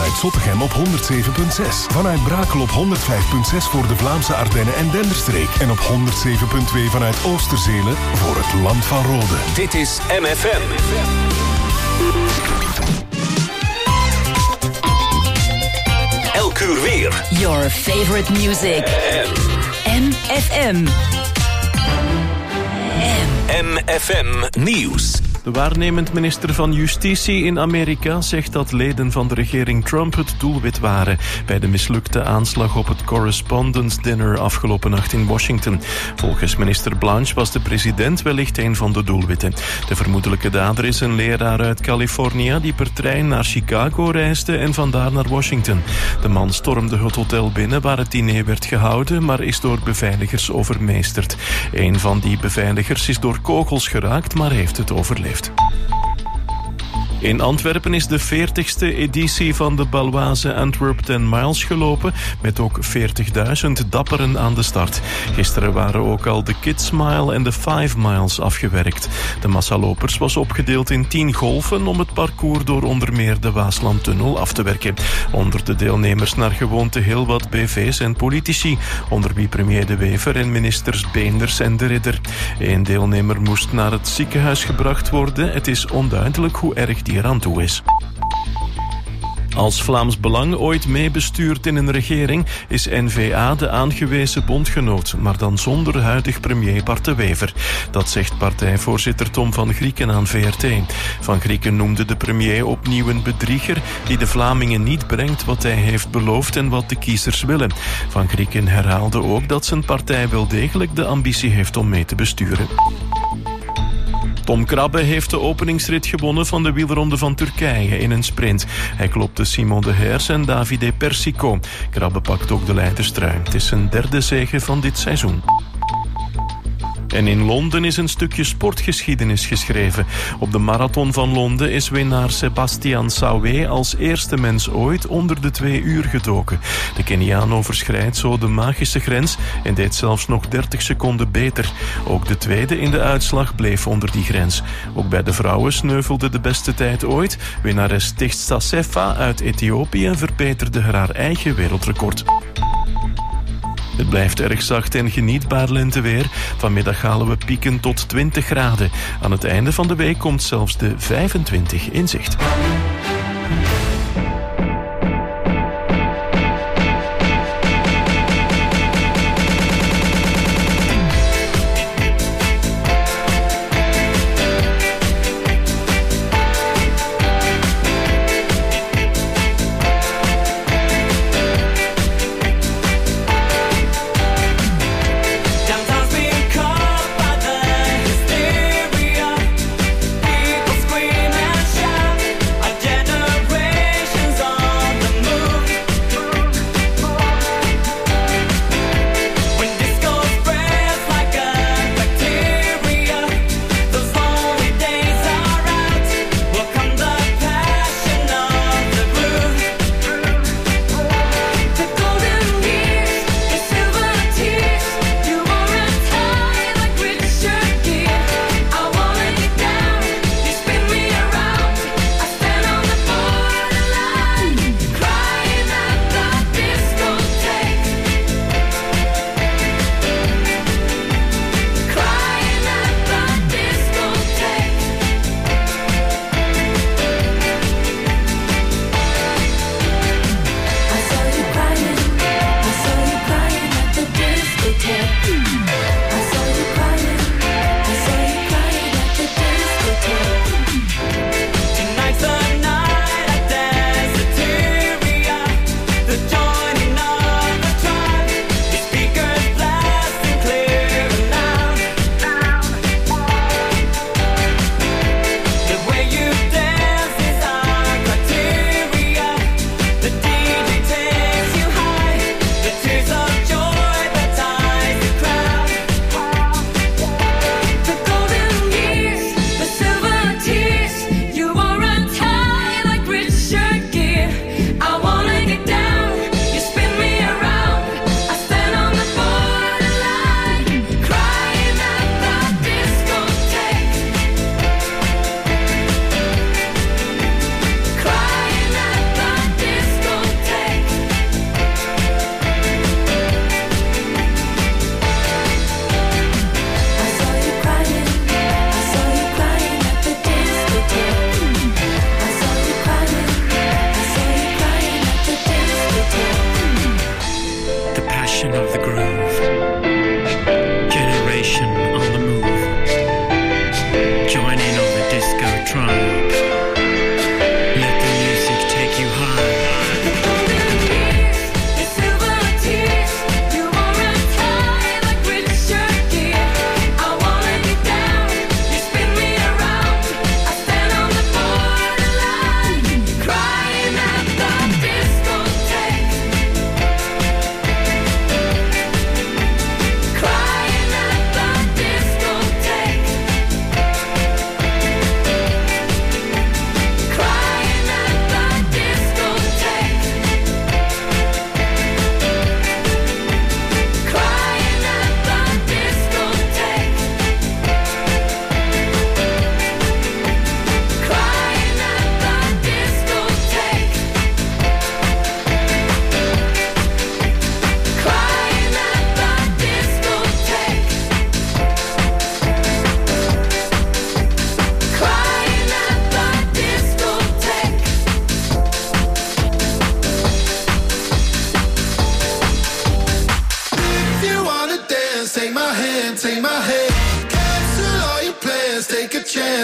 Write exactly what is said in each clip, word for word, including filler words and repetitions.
vanuit Zottegem op honderd zeven komma zes. Vanuit Brakel op honderd vijf komma zes voor de Vlaamse Ardennen en Denderstreek. En op honderd zeven komma twee vanuit Oosterzelen voor het Land van Rode. Dit is M F M. Elk uur weer. Your favorite music. M F M. M F M Nieuws. De waarnemend minister van Justitie in Amerika zegt dat leden van de regering Trump het doelwit waren bij de mislukte aanslag op het Correspondence Dinner afgelopen nacht in Washington. Volgens minister Blanche was de president wellicht een van de doelwitten. De vermoedelijke dader is een leraar uit Californië die per trein naar Chicago reisde en vandaar naar Washington. De man stormde het hotel binnen waar het diner werd gehouden, maar is door beveiligers overmeesterd. Een van die beveiligers is door kogels geraakt, maar heeft het overleefd. In Antwerpen is de veertigste editie van de Baloise Antwerp ten Miles gelopen, met ook veertigduizend dapperen aan de start. Gisteren waren ook al de Kids Mile en de Five Miles afgewerkt. De massalopers was opgedeeld in tien golven om het parcours door onder meer de Waaslandtunnel af te werken. Onder de deelnemers naar gewoonte heel wat B V's en politici, onder wie premier De Wever en ministers Beenders en De Ridder. Eén deelnemer moest naar het ziekenhuis gebracht worden. Het is onduidelijk hoe erg die eraan toe is. Als Vlaams Belang ooit meebestuurt in een regering, is N V A de aangewezen bondgenoot, maar dan zonder huidig premier Bart De Wever. Dat zegt partijvoorzitter Tom van Grieken aan V R T. Van Grieken noemde de premier opnieuw een bedrieger die de Vlamingen niet brengt wat hij heeft beloofd en wat de kiezers willen. Van Grieken herhaalde ook dat zijn partij wel degelijk de ambitie heeft om mee te besturen. Tom Krabbe heeft de openingsrit gewonnen van de wielronde van Turkije in een sprint. Hij klopte Simon de Heers en Davide Persico. Krabbe pakt ook de leiderstrui. Het is zijn derde zege van dit seizoen. En in Londen is een stukje sportgeschiedenis geschreven. Op de marathon van Londen is winnaar Sebastian Sawe als eerste mens ooit onder de twee uur gedoken. De Keniaan overschrijdt zo de magische grens en deed zelfs nog dertig seconden beter. Ook de tweede in de uitslag bleef onder die grens. Ook bij de vrouwen sneuvelde de beste tijd ooit. Winnares Tigsta Sefa uit Ethiopië verbeterde haar eigen wereldrecord. Het blijft erg zacht en genietbaar lenteweer. Vanmiddag halen we pieken tot twintig graden. Aan het einde van de week komt zelfs de vijfentwintig in zicht. People scream and shout, a generation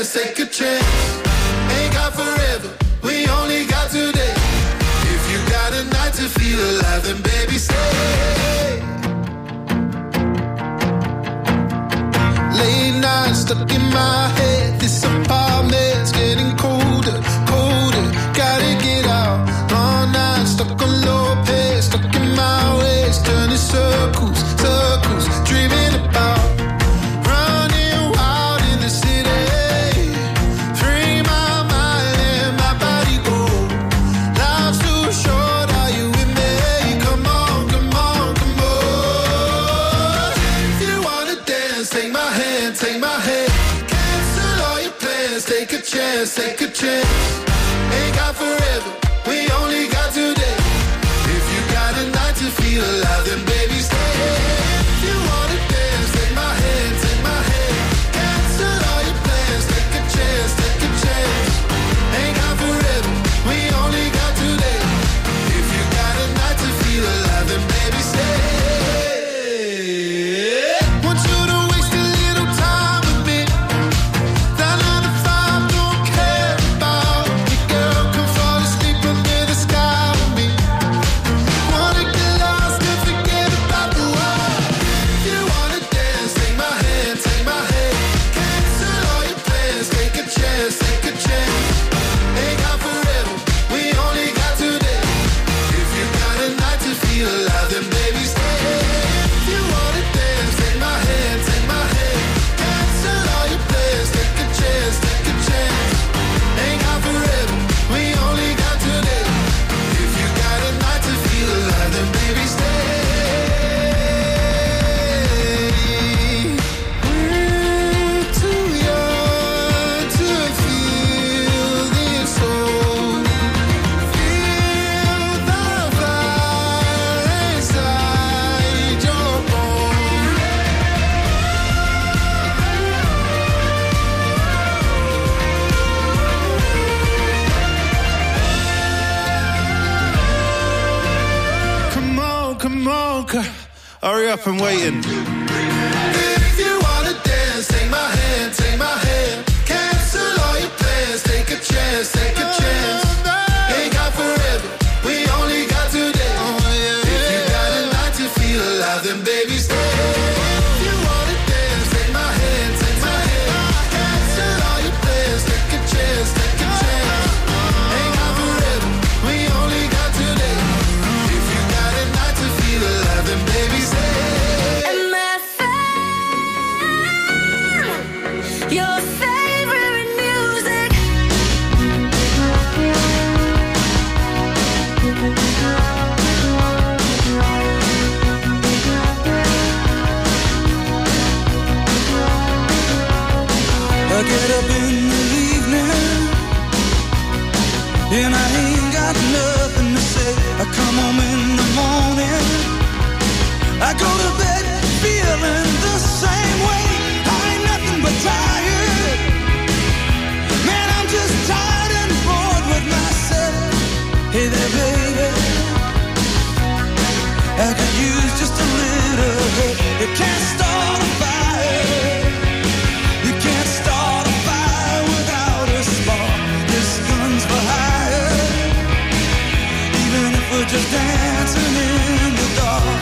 dance, take a chance. Ain't got forever, we only got today. If you got a night to feel alive, then baby stay. Late night stuck in my head. This apartment's getting colder, colder. Gotta get out. All night stuck on low pace, stuck in my ways, turning circles, circles, dreaming about running wild in the city. Free my mind and my body go. Life's too short, are you with me? Come on, come on, come on. If you wanna dance, take my hand, take my hand. Cancel all your plans, take a chance, take a chance. Ain't got forever, we only got today. If you got a night to feel alive, then baby stay. If you wanna dance, take my hand, take my hand. Cancel all your plans, take a chance, take a chance. Ain't got forever, we only got today. If you got a night to feel alive, then baby stay. Want you to waste a little time with me. That nine to five don't care about you, girl. Come fall asleep under the sky with me. Wanna get lost and forget about the world. If you wanna dance, take my hand, take my hand. Cancel all your plans, take a chance, take a chance. Ain't got forever, we only got today. If you got a night to feel alive, then baby stay. If you wanna dance, take my hand, take my hand. Cancel all your plans, take a chance, take a chance. Ain't got forever, we only got today. If you got a night to feel alive, then baby stay. We're too young to feel this old. Feel the fire inside your bones. Come on, come on, girl. Hurry up, I'm waiting. If you wanna dance, take my hand, take my hand. Cancel all your plans, take a chance, take a chance. Ain't got forever, we only got today. If you got a night to feel alive, then baby stay. If you wanna dance, take my hand, take my hand. Cancel all your plans, take a chance, take a chance. Ain't got forever, we only got today. If you got a night to feel alive, then baby stay. Your favorite music. I get up in the evening and I ain't got nothing to say. I come home in the morning, I go to bed feeling the same way. I ain't nothing but tired. Man, I'm just tired and bored with myself. Hey there, baby, I could use just a little help. You can't start a fire. You can't start a fire without a spark. This gun's for hire. Even if we're just dancing in the dark.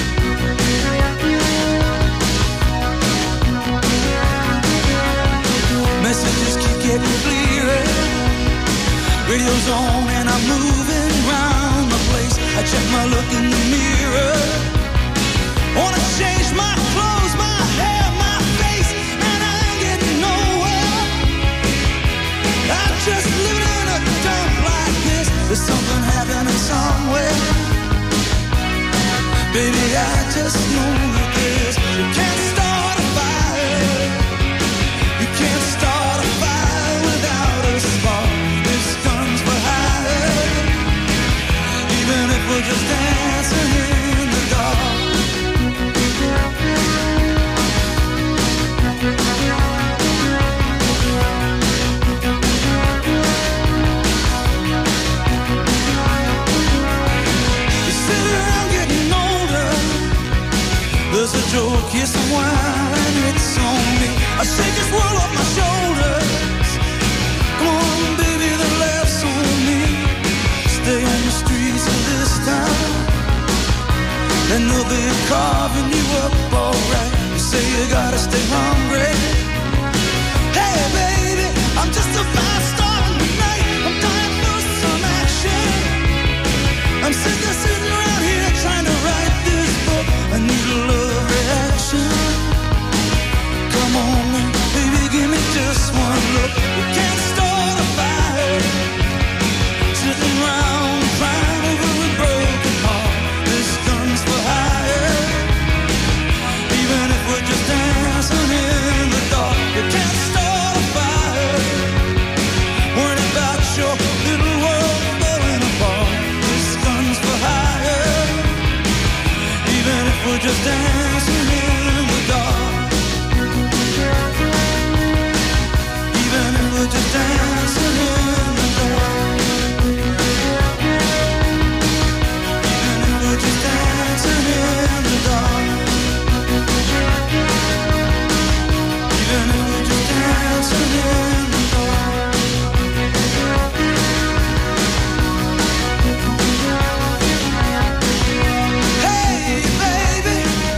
Messages keep getting clearer. Radio's on and I'm moving round the place. I check my look in the mirror. Wanna change my clothes, my hair, my face, and I ain't getting nowhere. I'm just living in a dump like this. There's something happening somewhere. Baby, I just know that this. You can't start a fire. You can't start a fire without a spark. This gun's for hire. Even if we're just dancing in the dark. You sit around getting older. There's a joke, yes, a wine, it's on me. I shake this world off my shoulders. be carving you up alright. You say you gotta stay hungry. Hey baby, I'm just a fast star in the night. I'm dying for some action. I'm sitting, sitting around here trying to write this book. I need a love reaction. Come on, baby, give me just one look. We can't start a fire, sitting around crying over a broken heart. This gun's for hire. Even if we're just dancing in the dark, you can't start a fire, worrying about your little world falling apart. This gun's for hire. Even if we're just dancing in the dark. Even if we're just dancing in the dark. Even if we're just dancing in the dark. Even if we're just dancing in the dark. Hey baby,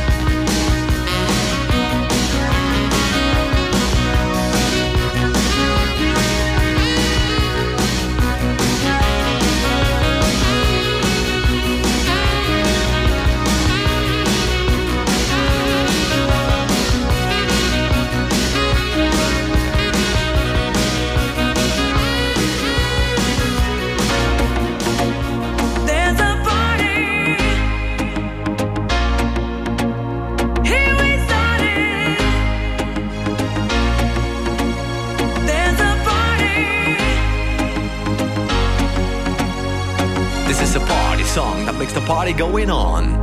There's a party. Here we started. There's a party. This is a party song that makes the party going on.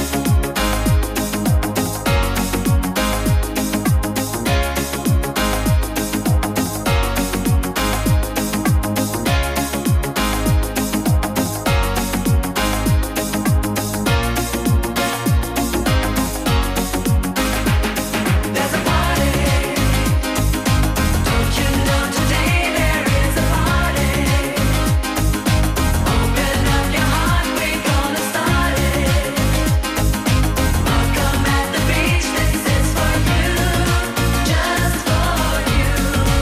There's a party. Don't you know today there is a party? Open up your heart, we're gonna start it. Welcome at the beach, this is for you, just for you.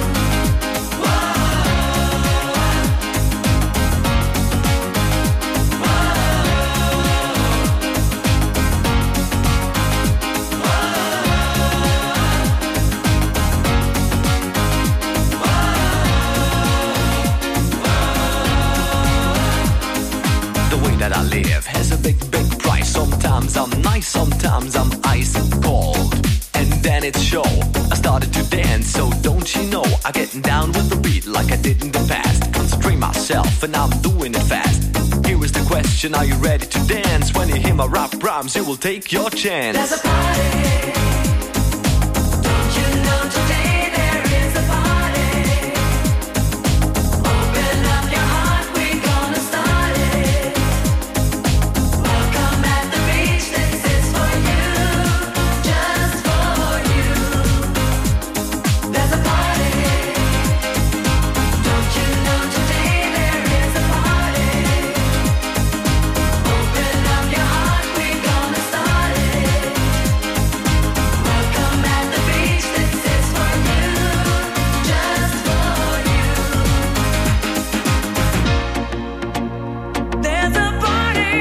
The way that I live has a big, big price. Sometimes I'm nice, sometimes I'm ice cold. And then it's show. I started to dance, so don't you know? I get down with the beat like I did in the past. Constrain myself and I'm doing it fast. Here is the question, are you ready to dance? When you hear my rap rhymes, you will take your chance. There's a party. Don't you know today there is a party? Open up your heart, we're gonna start it. Welcome at the beach, this is for you, just for you. There's a party. Don't you know today there is a party? Open up your heart, we're gonna start it. Welcome at the beach, this is for you, just for you. There's a party.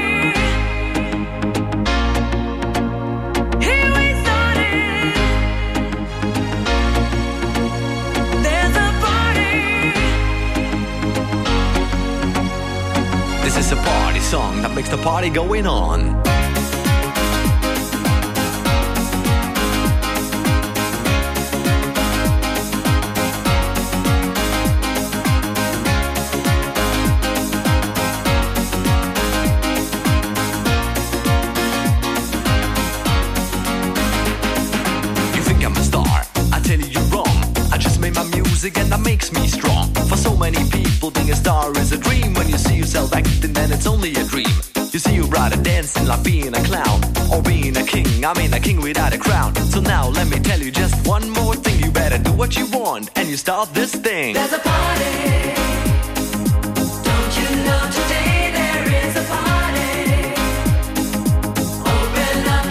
Here we started. There's a party. This is a party song that makes the party going on. You think I'm a star? I tell you you're wrong. I just made my music and that makes me strong. For so many people, being a star is a dream. When you see yourself acting, then it's only a dream. You see, you'd rather dancing like being a clown or being a king. I mean, a king without a crown. So now let me tell you just one more thing. You better do what you want and you start this thing. There's a party. Don't you know today there is a party? Open up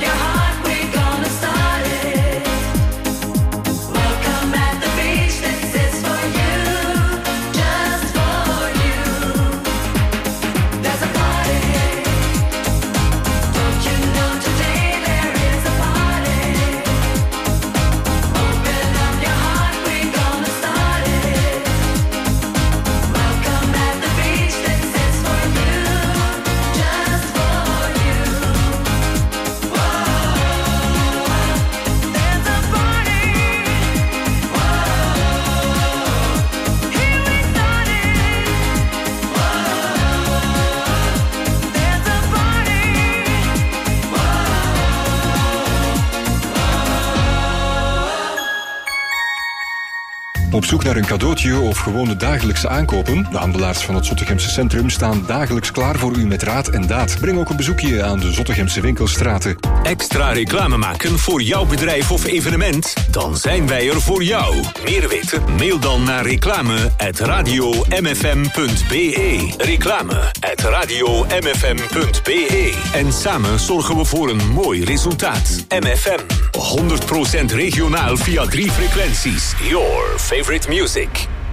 Op zoek naar een cadeautje of gewone dagelijkse aankopen? De handelaars van het Zottegemse Centrum staan dagelijks klaar voor u met raad en daad. Breng ook een bezoekje aan de Zottegemse winkelstraten. Extra reclame maken voor jouw bedrijf of evenement? Dan zijn wij er voor jou. Meer weten? Mail dan naar reclame at radio m f m punt b e. Reclame at radio m f m punt b e. En samen zorgen we voor een mooi resultaat. M F M, honderd procent regionaal via drie frequenties. Your favorite music.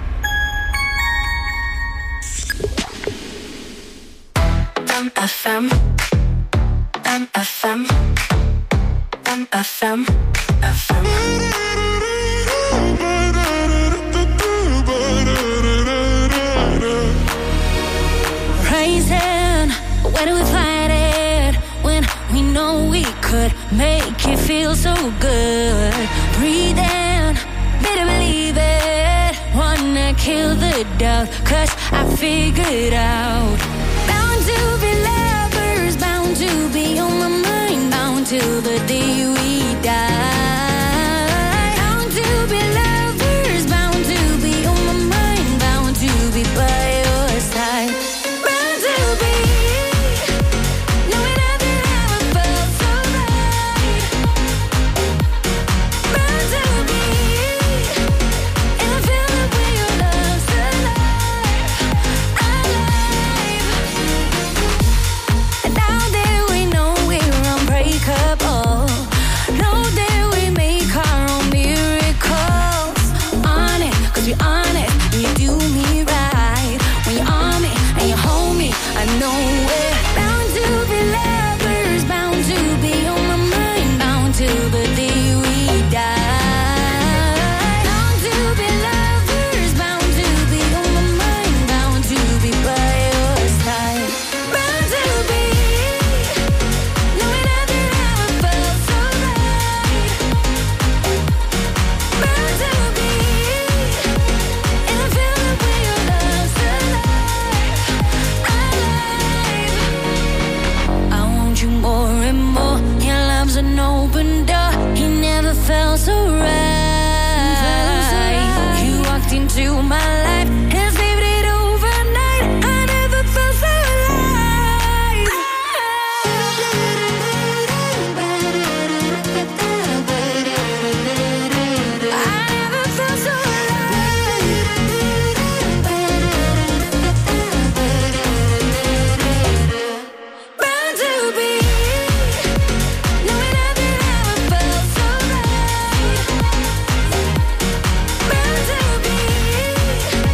M F M, M F M, M F M, F M. Rising, when we fight it, when we know we could make it feel so good. Breathing, better believe it. Wanna kill the doubt, cause I figured out. Bound to be lovers, bound to be on my mind, bound till the day we die. Bound to be lovers, bound to be on my mind, bound to be by your side. Bound to be knowing nothing ever felt so right. Bound to be in a feeling where your love's alive, alive. And now that we know we're unbreakable, know that we make our own miracles. On it, cause we're on it, and you do me right. When you're on me and you hold me, I know we're bound to be lovers, bound to be on my mind, bound till the day we die. Bound to be lovers, bound to be on my mind, bound to be by your side. Bound to be knowing nothing ever felt so right. Bound to be in a feeling where your love's alive, alive. I want you more and more. Your love's an open door. You never felt so right. You walked into my life and saved it overnight. I never felt so alive. I never felt so alive. Bound to be knowing nothing ever felt so right. Bound to be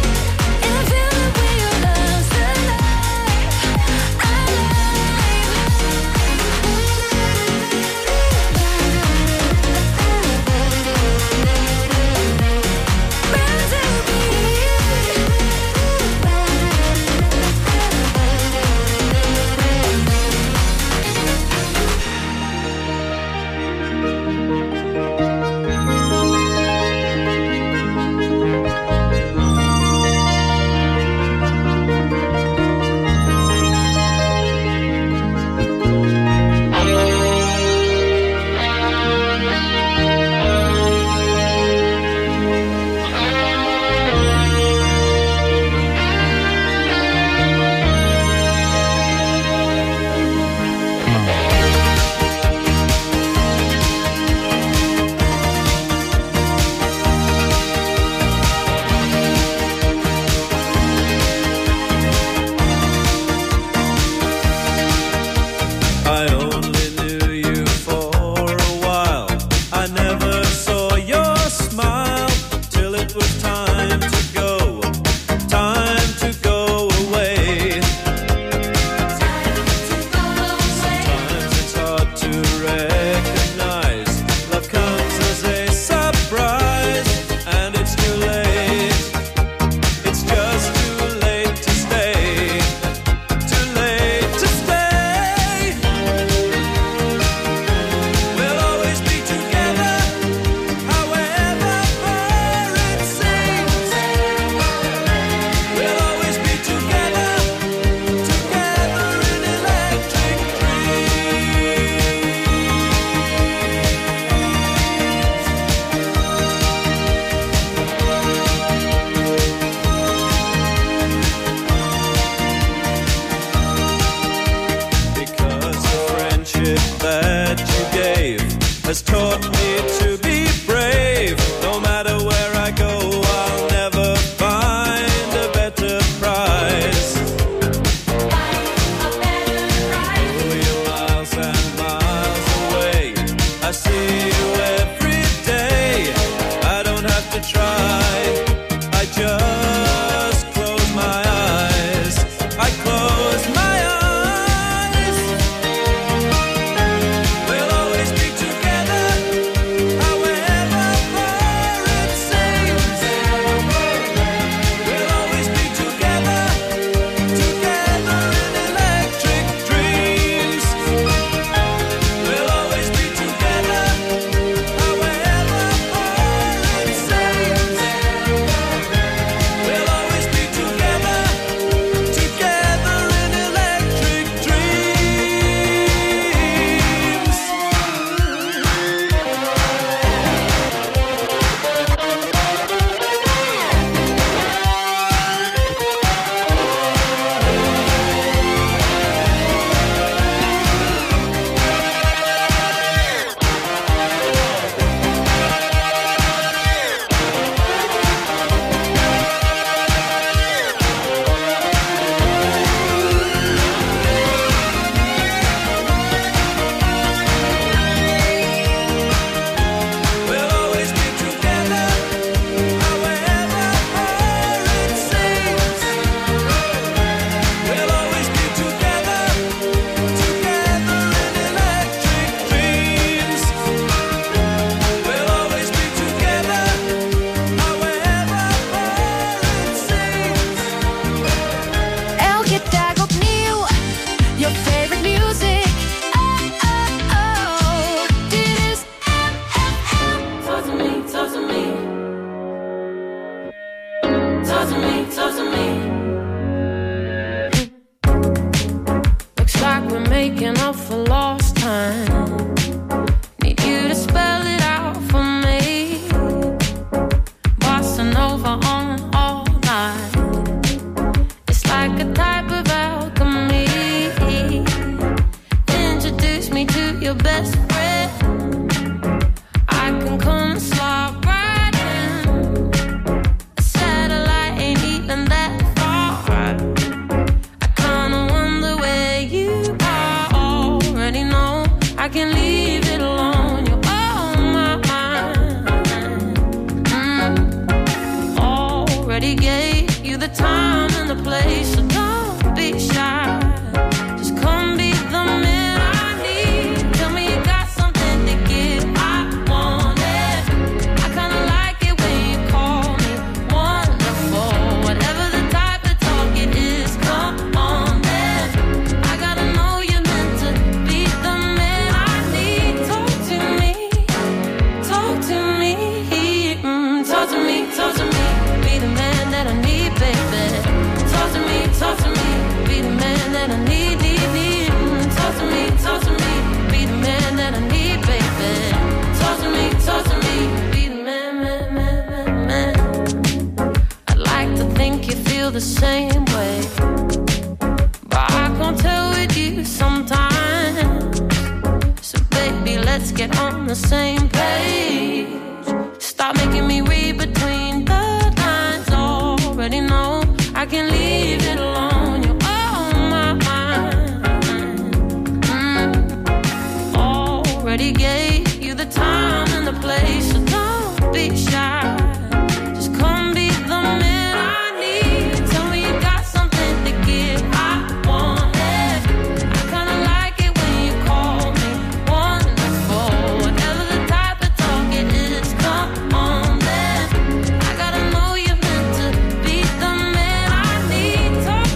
your best friend. I can come slide right in. A satellite ain't even that far. I kinda wonder where you are. Already know I can leave it alone. You're on my mind. Mm. Already gave you the time and the place, so don't be shy. Just come be the man I need. Tell me you got something to give. I want it. I kinda like it when you call me wonderful. Whatever the type of talk it is, come on then. I gotta know you're meant to be the man I need. Talk to me, talk to me, mm, talk to me, talk to me. Be the man that I need, baby. Talk to me, talk to me. Be the man that I need, need, need. Mm, talk to me, talk to me. Be the man that I need, baby. Talk to me, talk to me. Be the man, man, man, man, man. I'd like to think you feel the same way, but I can't tell with you sometimes. So baby, let's get on the same page. Stop making me read between the lines. Already know I can leave it alone. You're on my mind. Mm. Already gave you the time and the place, so don't be shy. Just come be the man I need. Tell me you got something to give. I want it. I kinda like it when you call me wonderful. Whatever the type of talk it is, come on then. I gotta know you're meant to be the man I need. Talk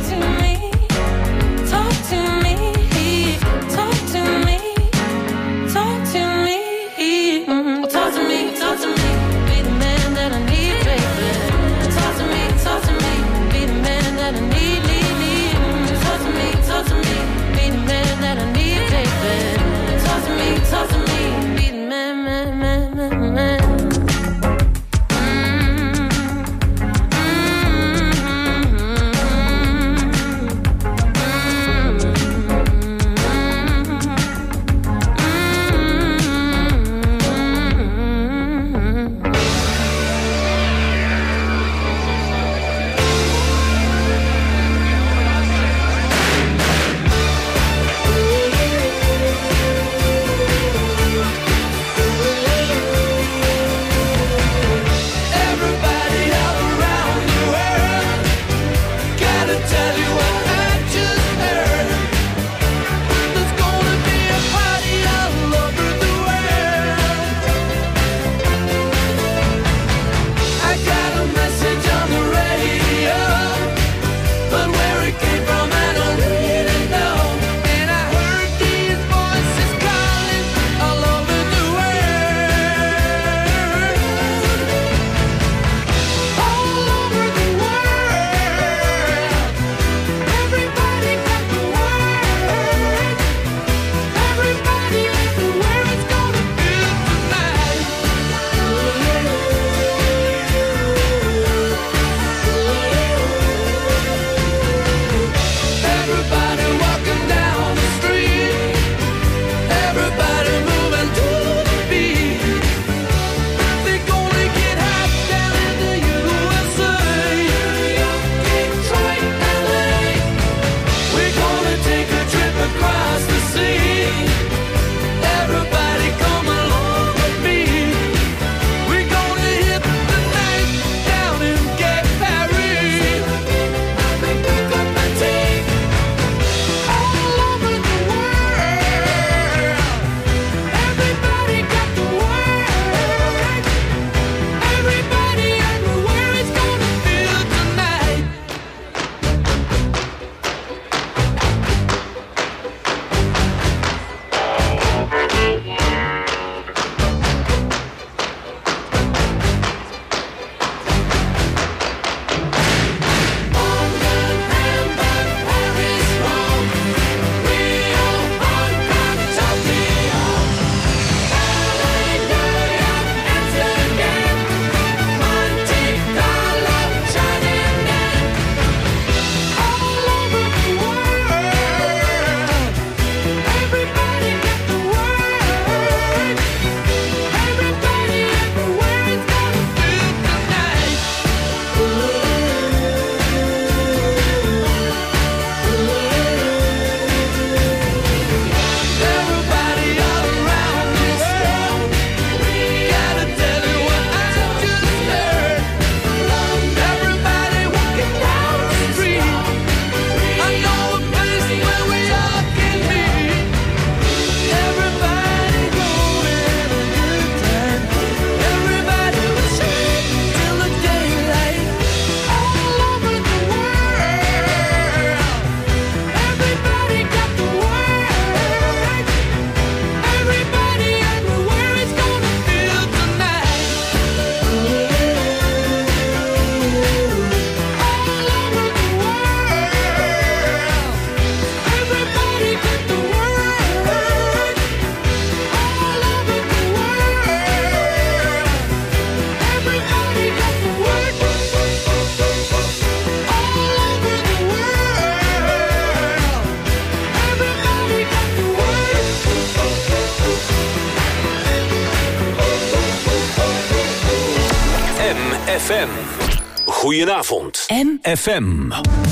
F M. Goedenavond. M. F M.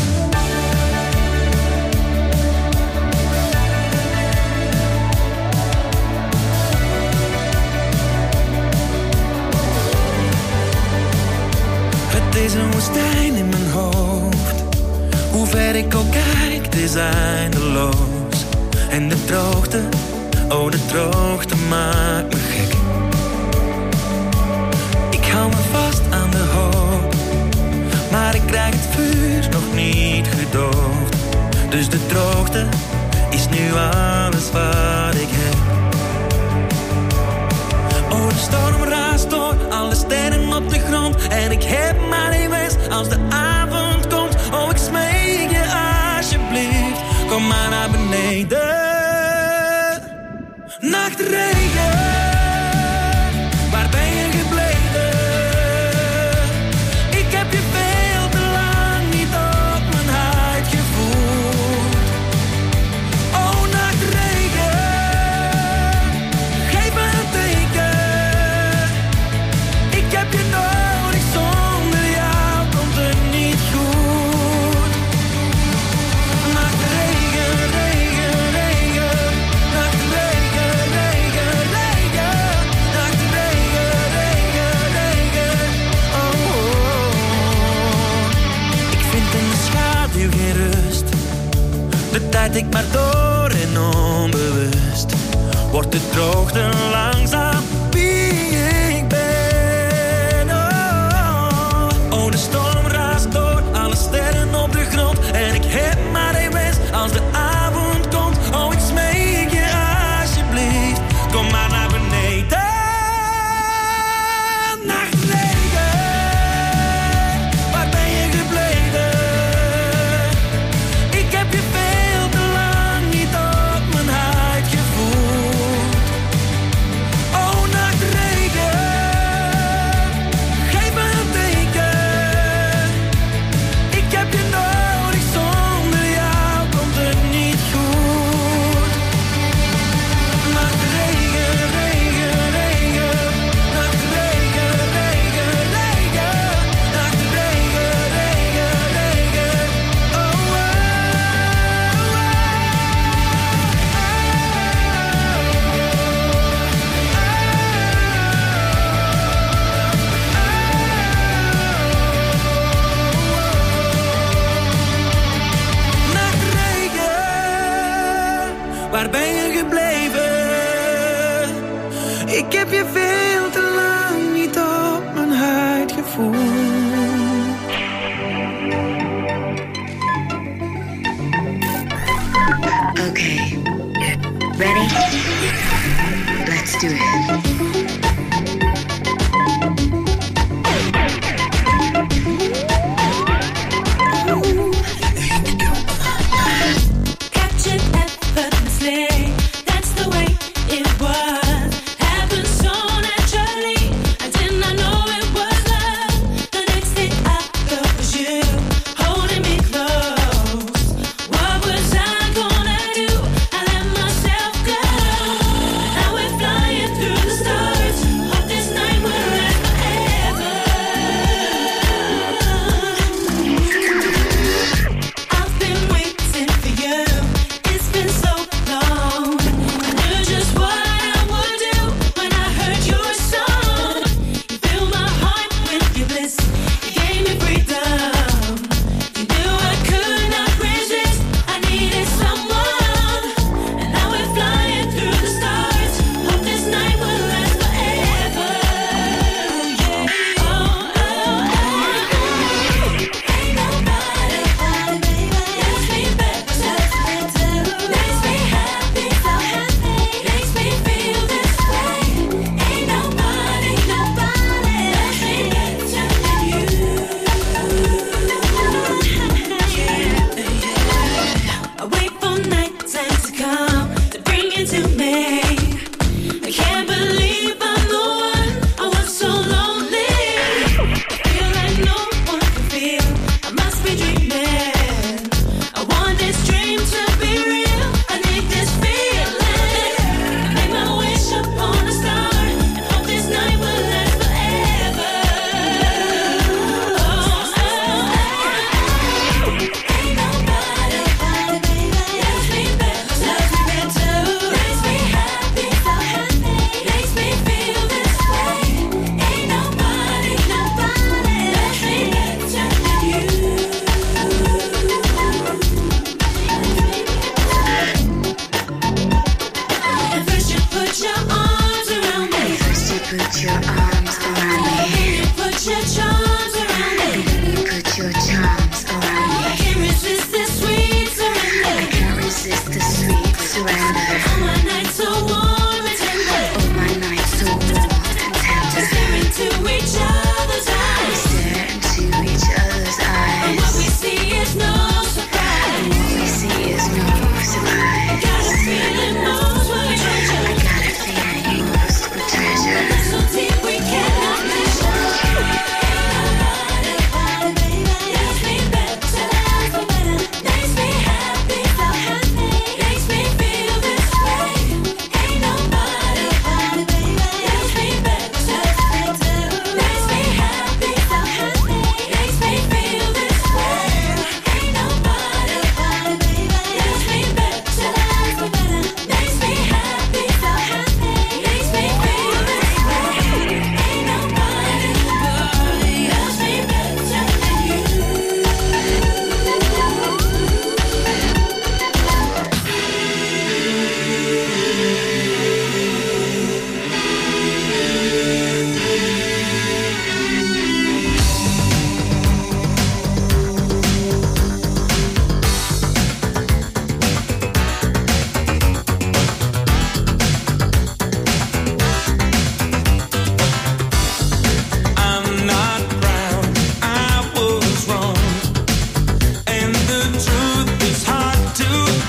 Het is een woestijn in mijn hoofd. Hoe ver ik ook kijk, het is eindeloos. En de droogte, oh de droogte maakt me gek. Ik hou me vast aan de hoop, maar ik krijg het vuur nog niet gedoofd. Dus de droogte is nu alles wat ik heb. Oh, de storm raast door, alle sterren op de grond. En ik heb maar één wens als de avond komt. Oh, ik smeek je alsjeblieft, kom maar naar beneden. Nachtregen, waar ben je gebleven? Ik heb je veel te lang niet op mijn huid gevoeld. Oh, nachtregen, geef me een teken. Ik heb je nodig, zonder jou komt het niet goed. Nachtregen, regen, regen, nachtregen, regen, regen, nachtregen, regen, regen. Oh, oh. Ik vind in de schaduw geen rust. De tijd ik maar door en onbewust. Wordt de droogte langzaam wie ik ben. Oh, oh, de storm raast door, alle sterren op de grond. En ik heb maar één wens als de avond komt. Oh, ik smeek je alsjeblieft, kom maar naar beneden. Nachtregen, waar ben je gebleven? Ik heb je veel te lang niet op mijn huid gevoeld. Oh, nachtregen, geef me een teken. Ik heb je nodig, zonder jou komt het niet goed. Nachtregen, regen, regen, nachtregen, regen, regen, nachtregen, regen, regen. Oh, oh, nachtregen, waar ben je gebleven? Ik heb je veel te lang niet op mijn huid gevoeld. Okay. Ready? Let's do it. Catch it effortlessly. That's the way it was. Happened so naturally. I did not know it was love. The next thing I felt was you holding me close. What was I gonna do? I let myself go. Now we're flying through the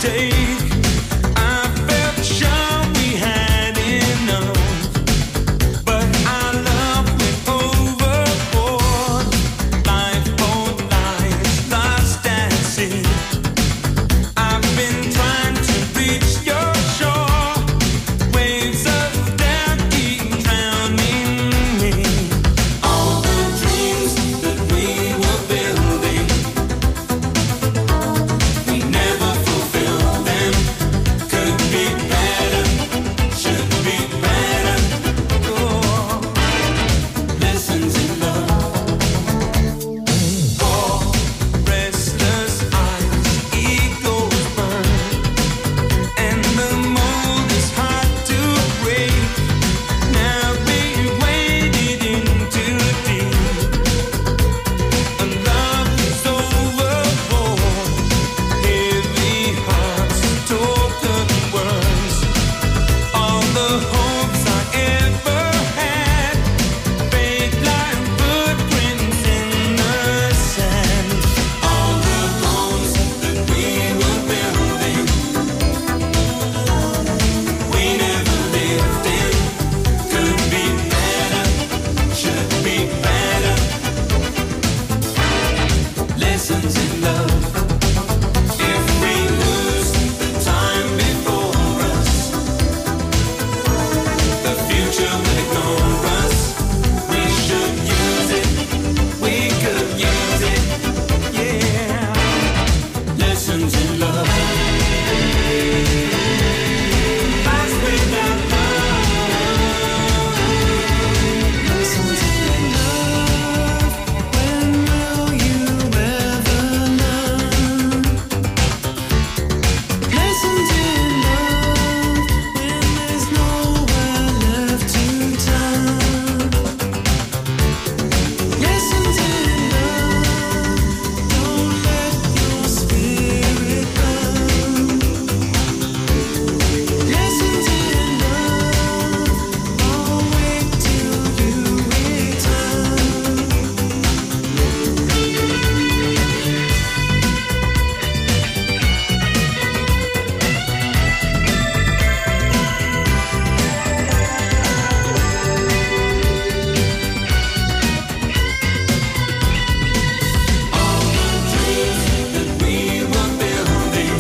take. I felt sure we had enough, but our love went overboard. Lifeboat lies lost at sea. I've been trying to reach your shore. Waves of doubt keep drowning me. All the dreams that we were building, we never fulfilled them. Could be better, should be better. Oh, lessons in love. For restless eyes, egos burn, and the mold is hard to break. Now we waded in too deep, and love is overboard. Heavy hearts, token words, all the hopes I ever had, fade like footprints in the sand. All the bones that we were building, we never lived in. Could be better, should be better. Lessons in love. If we lose the time before us, the future will ignore us. We should use it, we could use it, yeah. Lessons in love. Lives without love. Lessons in love. When will you ever learn? Lessons in love. When there's nowhere left to turn. Lessons in love. Don't let your spirit burn. Lessons in love. I'll wait till you return. All the dreams that we were building,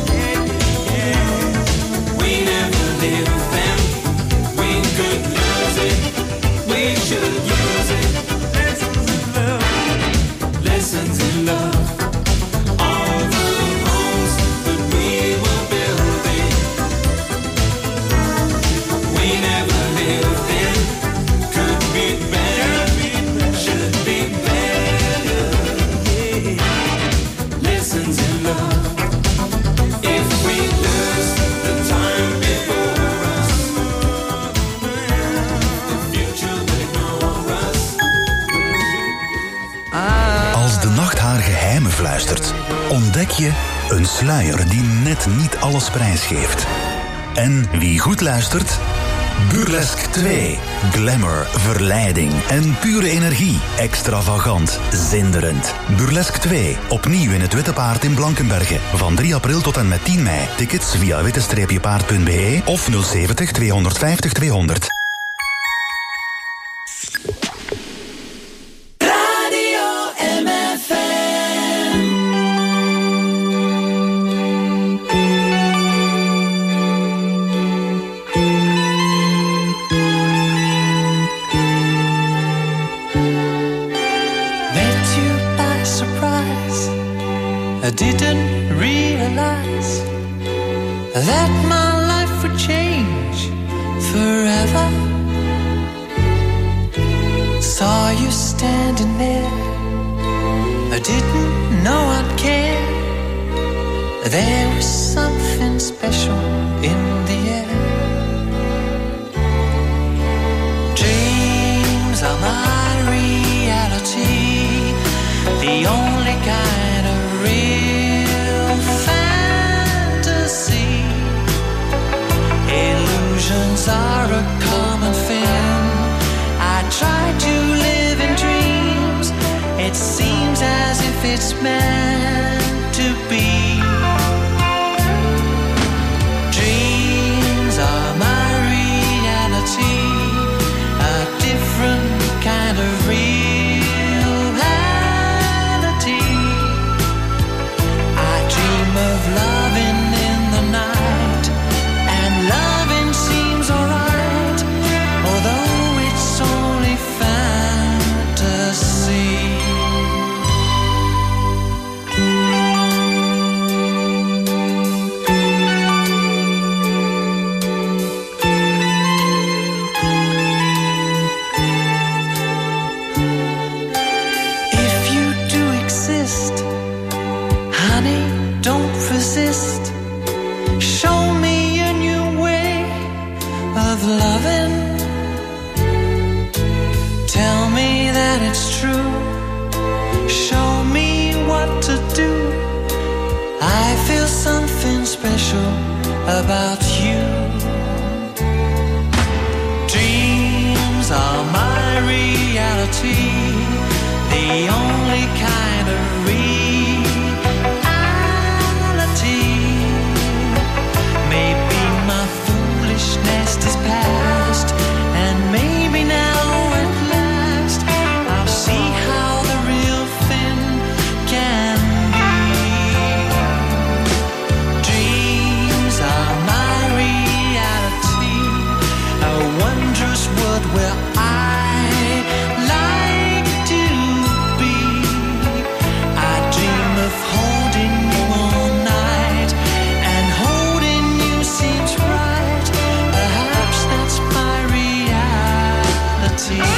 we never lived them. We could lose it, we should use it. Lessons in love, lessons in love. All the homes that we were building, we never lived in. Could be better, should be better. Yeah. Lessons in love. If we lose the time before us, the future will ignore us. Als de nacht haar geheimen fluistert, ontdek je een sluier die net niet alles prijsgeeft. En wie goed luistert? Burlesque twee. Glamour, verleiding en pure energie. Extravagant, zinderend. Burlesque twee. Opnieuw in het Witte Paard in Blankenberge. Van drie april tot en met tien mei. Tickets via witte paard punt b e of nul zeventig tweehonderdvijftig tweehonderd. Radio M F M. Met you by surprise. I didn't realize that my life would change forever. Saw you standing there. I didn't know I'd care. There was something special in the air. Dreams are my reality, the only kind of real fantasy. Illusions are a common thing. I try to live in dreams. It seems as if it's meant to be. of loving. Tell me that it's true. Show me what to do. I feel something special about you. Dreams are my reality, the only kind of reality. Maybe my foolishness is past, and maybe now at last I'll see how the real thing can be. Dreams are my reality, a wondrous world where I like to be. I dream of holding you all night, and holding you seems right. Perhaps that's my reality.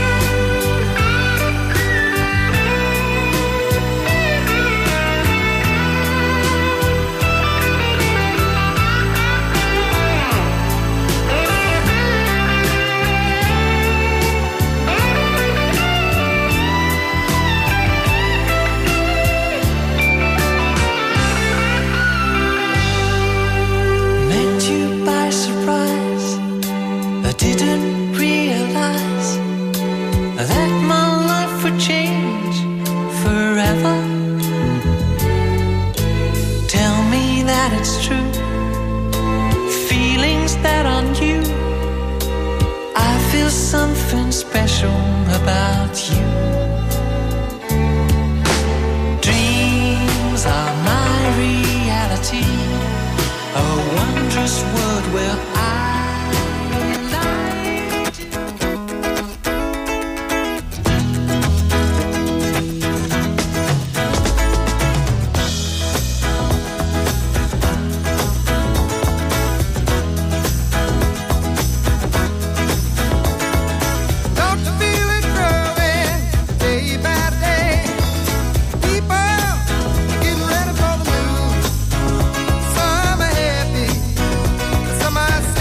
Met you by surprise, I didn't realize that my life would change forever. Tell me that it's true. Feelings that are new. I feel something special about you. Dreams are my reality, a wondrous world where I like to. Don't you feel it growing day by day? People getting ready for the move. Some are happy, some are sad.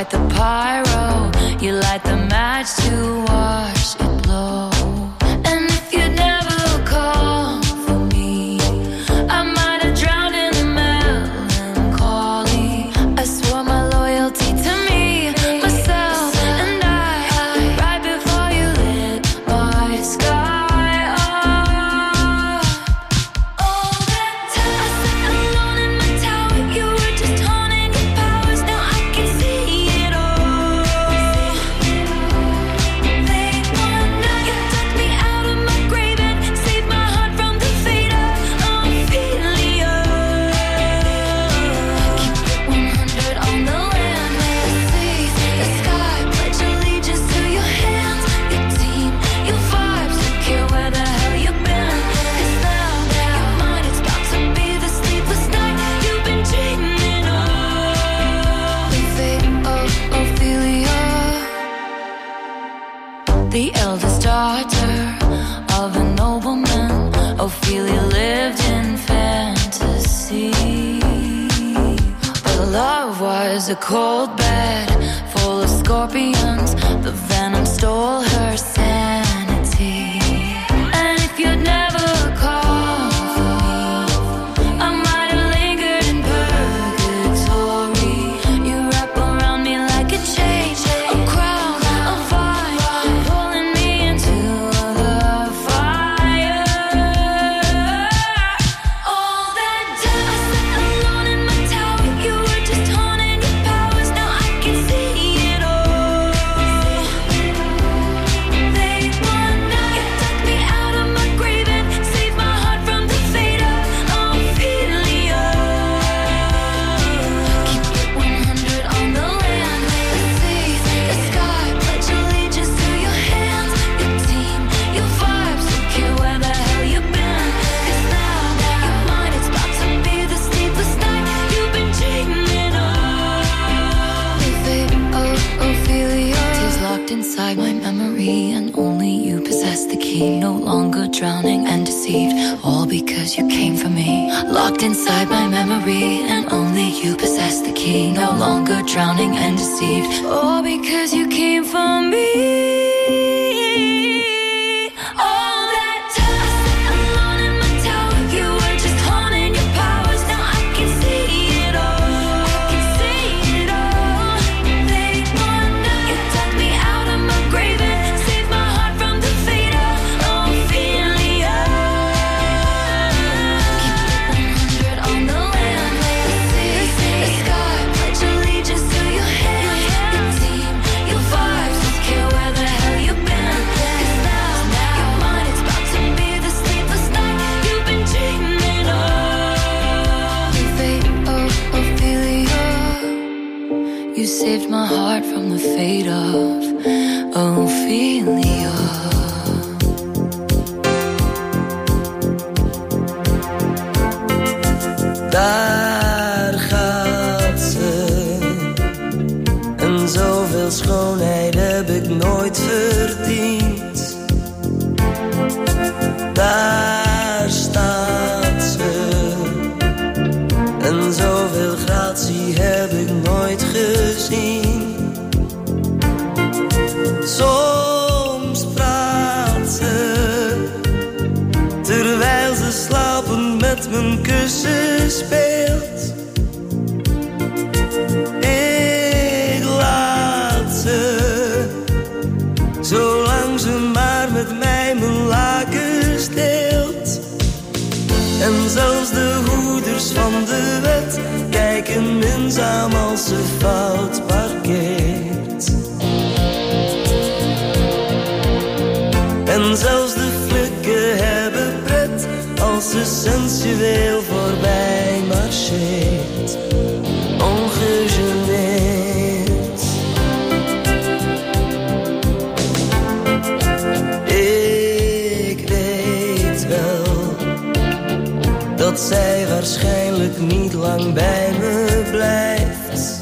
like the pyro, you light the match to watch it blow. And if you'd never call for me, I might have drowned in the melancholy. I swore my loyalty to me, myself, and I, right before you lit my sky up. All that time I sat alone in my tower, you were just honing your powers. Now I can see it all. Late one night, you took me out of my grave and saved my heart from the fate of Ophelia. Keep it one hundred on the land, the sea, the sky. Pledge allegiance to your hands, your team, your vibes. Don't care where the hell you've been. 'Cause now, your mind is about to be the sleepless night you've been dreaming of. The fate of Ophelia, the eldest daughter of a nobleman. Ophelia lived in fantasy, but love was a cold bed full of scorpions. The venom stole her sanity. And if you'd never called for me, I might have lingered in purgatory. You wrap around me like a chain, a crown, a vine, pulling me into the fire. All that time I sat alone in my tower, you were just honing your powers. Now I can see it all. Late one night, you took me out of my grave and saved my heart from the fate of Ophelia. Keep it one hundred on the land, the sea, the sky. Pledge allegiance to your hands, your team, your vibes. Don't care where the hell you've been. 'Cause now, your mind is about to be the sleepless night you've been dreaming of. The fate of Ophelia is locked inside my memory, and only you possess the key. No longer drowning and deceived, all because you came for me. Locked inside my memory, and only you possess the key. No longer drowning and deceived, all because you came for me. All that time I sat alone in my tower, you were just honing your powers. Now I can see it all. I can see it all. Late one night, you took me out of my grave and saved my heart from the fate of Ophelia. Keep it one hundred on the land, the sea, the sky. Pledge allegiance to your hands, your team, your vibes. Don't care where the hell you've been. 'Cause now, your mind is about to be the sleepless night you've been dreaming of. The fate of Ophelia, you saved my heart from the fate of Ophelia. Daar gaat ze. En zoveel schoonheid heb ik nooit verdiend. Daar staat ze. En zoveel gratie heb ik nooit gezien. Soms praat ze, terwijl ze slapend met mijn kussen speelt. Ik laat ze, zolang ze maar met mij mijn lakens deelt. En zelfs de hoeders van de wet kijken minzaam als ze fout parkeert. En zelfs de flikken hebben pret als ze sensueel voorbij marcheert. Ongegeneerd. Ik weet wel dat zij waarschijnlijk niet lang bij me blijft.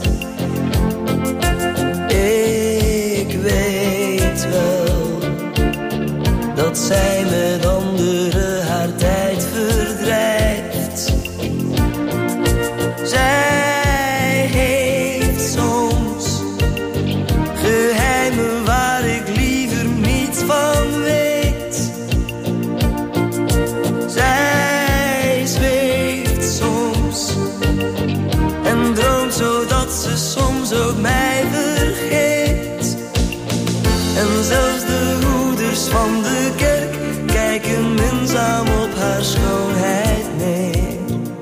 Ik weet wel dat zij met anderen haar tijd verdrijft. Zij heeft soms En zelfs de hoeders van de kerk kijken minzaam op haar schoonheid neer.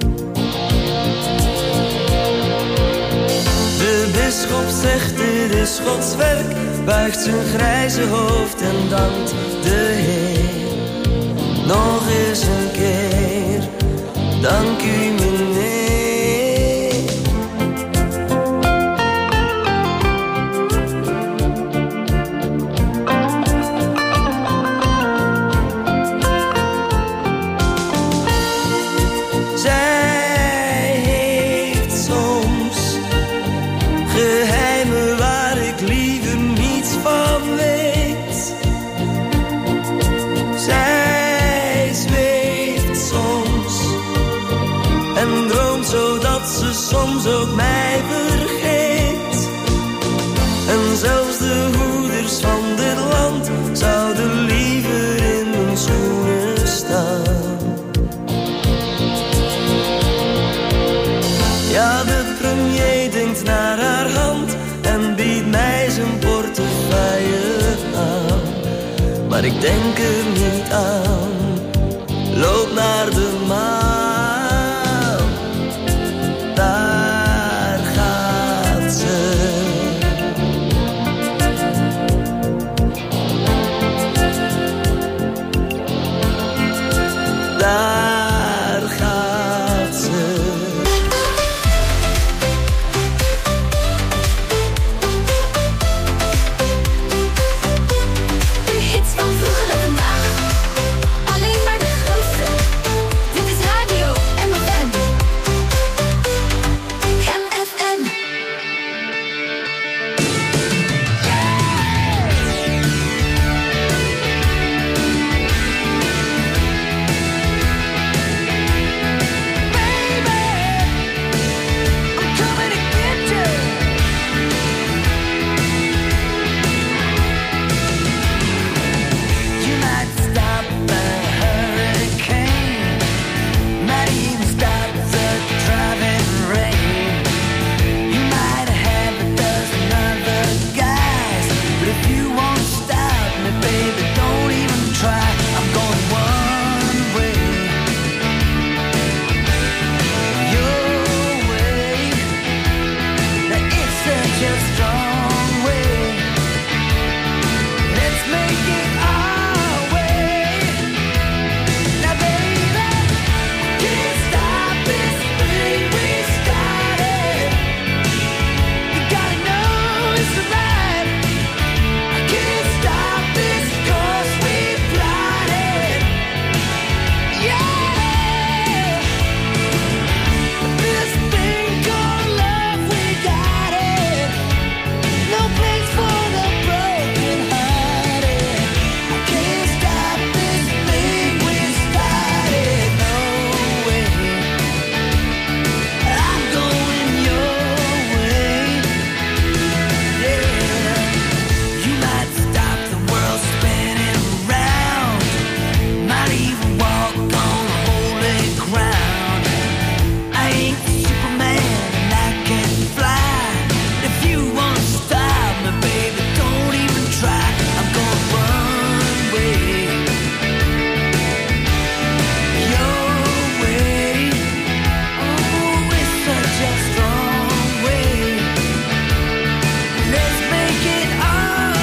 De bisschop zegt dit is Gods werk, buigt zijn grijze hoofd en dankt de Heer. Nog eens een keer, dank u meneer. Zij heeft soms geheimen waar ik liever niets van weet. Zij zweeft soms en droomt zodat ze soms ook mij vergeet. En zelfs de hoeders van dit land zouden liever in mijn schoenen staan. Ja, de premier denkt naar haar hand en biedt mij zijn portefeuille aan. Maar ik denk er